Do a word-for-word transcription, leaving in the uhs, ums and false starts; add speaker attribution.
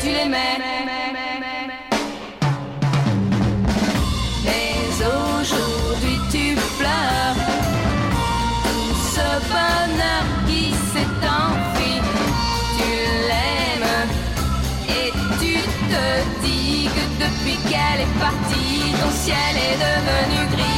Speaker 1: tu l'aimais. Mais aujourd'hui tu pleures tout ce bonheur qui s'est enfui. Tu l'aimes et tu te dis que depuis qu'elle est partie, ton ciel est devenu gris.